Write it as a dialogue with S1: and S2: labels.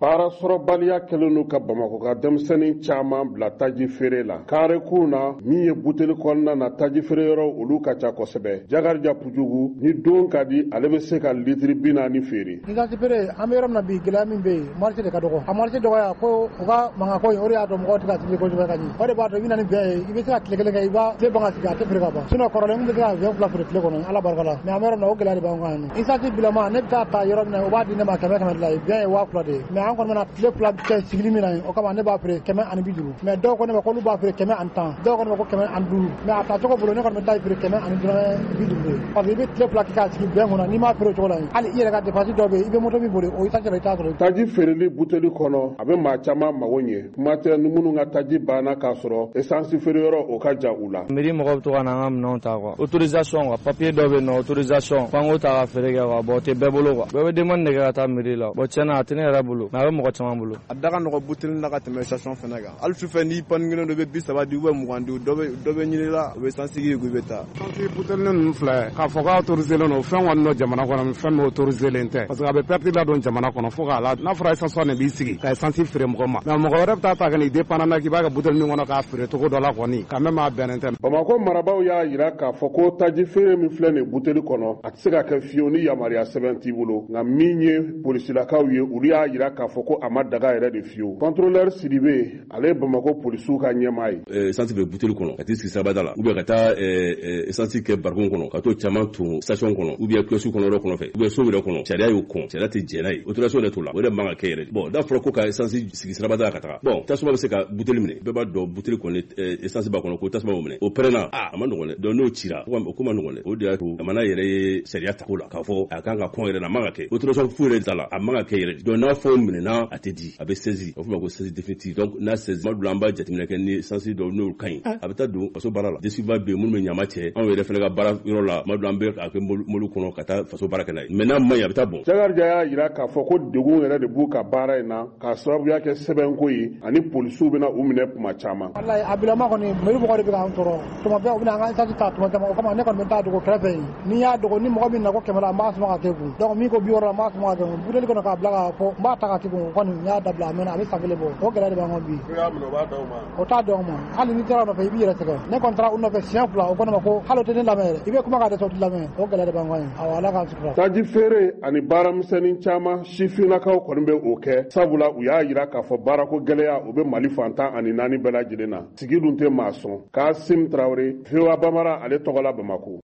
S1: Baara sɔrɔbaliya kɛlen n'u ka Bamakɔ ka denmisɛnnin caman bila taji feere la. Kareku na min ye buteli kɔnɔna na taji feere yɔrɔ olu ka ca kosɛbɛ. Jakarija Pujugu ni don ka di ale bɛ se ka litiri 40 feere.
S2: Ni taji feere an bɛ yɔrɔ min na bi gɛlɛya min bɛ yen marché de ka dɔgɔ. A marché dɔgɔya ko u ka mangako in o de y'a to mɔgɔw tɛ ka taji kosɛbɛ ka ɲɛ. O de b'a to i bɛ na ni bɛɛ ye i bɛ se ka tile kelen kɛ i b'a tile ban ka sigi a tɛ feere ka ban. Sinon kɔrɔlen mun bɛ se ka 20 fila feere tile kɔnɔ Ala barika la. Mais an bɛ yɔrɔ min na o gɛlɛya de b'an kan yan nɔ. Isati bilama ne bɛ taa ta yɔrɔ min na o b'a di ne ma 100 la bien ye 2000 de. Mais an kɔni bɛna tile fila kɛ sigili min na o kama ne b'a feere 150. Mais dɔw ko ne ma ko olu b'a feere 110. Dɔw ko ne ma ko 150. Mais a tacogo bolo ne kɔni bɛ taa feere 150. Parce que i bɛ tile fila kɛ k'a sigi bɛn kunna n'i m'a feere o cogo la hali i yɛrɛ ka dépense dɔ bɛ yen i bɛ moto min boli o Isati i t'a sɔrɔ.
S1: Taji feereli buteli kɔnɔ a bɛ maa caman mago ɲɛ. Kuma tɛ ni minnu ka taji banna k'a sɔrɔ essence feere yɔrɔ o ka jan u la.
S3: Mairie mɔgɔw bɛ to ka na an ka minɛnw ta quoi. Autorisation quoi papier dɔ bɛ yen nɔ autorisation f'an k'o ta ka feere kɛ quoi bon o tɛ bɛɛ bolo quoi. Bɛɛ bɛ demande de kɛ ka taa mairie la. Bon tiɲɛna a tɛ ne yɛrɛ bolo mais a bɛ mɔgɔ caman bolo.
S4: A da ka nɔgɔ buteli la ka tɛmɛ station fana kan. Hali sufɛ n'i panne kelen dɔ bɛ 30 di ou bien 20 di dɔ bɛ ɲini la u bɛ essence k'i kun i bɛ taa.
S5: Essence buteli ninnu filɛ k'a fɔ k'a autorisé len don fɛn kɔni dɔ jamana kɔnɔ fɛn min autorisé len tɛ parce que a bɛ perte ladon jamana kɔnɔ fo k'a la n'a fɔra essence de b'i sigi ka essence feere mɔgɔ ma mais mɔgɔ wɛrɛ bɛ taa ta ka n'i dépendant na k'i b'a kɛ buteli min kɔnɔ k'a feere cogo dɔ la kɔni quand même a bɛnnen tɛ.
S1: Bamakɔ marabaaw y'a jira k'a fɔ ko taji feere min filɛ nin buteli kɔnɔ a tɛ se ka kɛ fiyewu ni yamaruya sɛbɛn t'i bolo nka min ye polisilakaw ye olu y'a jira k'a fɔ ko a ma daga yɛrɛ de fiyewu. Contrôleur Sidibe ale ye Bamakɔ polisiw ka ɲɛmaa ye.
S6: Essence bɛ buteli kɔnɔ ka t'i sigi sirabada la ou bien ka taa essence kɛ barikon kɔnɔ ka t'o caman ton station kɔnɔ ou bien kiosque kɔnɔ yɔrɔ kɔnɔ fɛ ou bien so yɛrɛ kɔnɔ sariya y'o kɔn sariya tɛ jɛn n'a ye autorisation de t'o la o de man ka kɛ yɛrɛ. Bon n'a fɔra ko ka essence sigi sirabada la ka taga bon tasuma bɛ se ka buteli minɛ bɛɛ b'a dɔn buteli kɔni essence b'a kɔnɔ ko tasuma b'o minɛ o pɛrɛnna a ma nɔgɔn dɛ donc n'o cira o ko ma nɔgɔn dɛ o de y'a to jamana yɛrɛ ye sariya ta ko la k'a fɔ a kan ka kɔn yɛrɛ la a man ka kɛ autorisation foyi yɛrɛ t'a la a man ka kɛ yɛrɛ donc n'a fɔ minɛna a tɛ di a bɛ saisi o fɔ ma ko saisi définitive donc n'a saisi ma dɔn an b'a jateminɛ kɛ ni essence dɔw n'olu ka ɲi a bɛ taa don faso baara la desiba bɛ yen minnu bɛ ɲama cɛ anw yɛrɛ fana ka baara yɔrɔ la ma dɔn an bɛ a kɛ molu kɔnɔ ka taa faso baara kɛ n'a ye mais n'a ma ɲi a bɛ taa bon.
S1: Jakarija y'a jira k'a fɔ ko degun yɛrɛ de b'u ka baara in na k'a sababuya kɛ sɛbɛnko ye ani polisiw bɛna u minɛ kuma caman.
S2: Wallahi a bilama kɔni mairie mɔgɔw de bɛ k'an tɔrɔ tuma bɛɛ u bɛna an ka essence ta tuma caman o kama ne kɔni bɛ taa dogo kɛrɛfɛ yen ni y'a dogo ni mɔgɔ min na ko 100 la n b'a suma ka kɛ kun donc min ko 60 la n b'a suma ka kɛ kun buteli kɔnɔ k'a bila k'a fɔ n b'a ta ka kɛ kun kɔni n y'a dabila a mɛnna a bɛ san kelen bɔ o gɛlɛya de b'an kan bi.
S1: N'u y'a minɛ o b'a d'aw ma.
S2: O t'a dɔn ma hali ni taara nɔfɛ i b'i yɛrɛ sɛgɛn ne kɔni taara u nɔfɛ siɲɛ 2 o ko ne ma ko hali o tɛ ne lamɛn yɛrɛ i bɛ kuma ka dɛsɛ o tɛ lamɛn o gɛlɛya de b'an kan awɔ Ala k'an sutura.
S1: Taji feere ani baaramisɛnnin caman sifinnakaw kɔni bɛ o kɛ sabula u y'a jira k'a fɔ baarako gɛlɛya u bɛ Mali fantan ani 4 bɛɛ lajɛlen na sigi dun tɛ maa sɔn Kasim Traoré VOA Bambara ale tɔgɔ la Bamakɔ.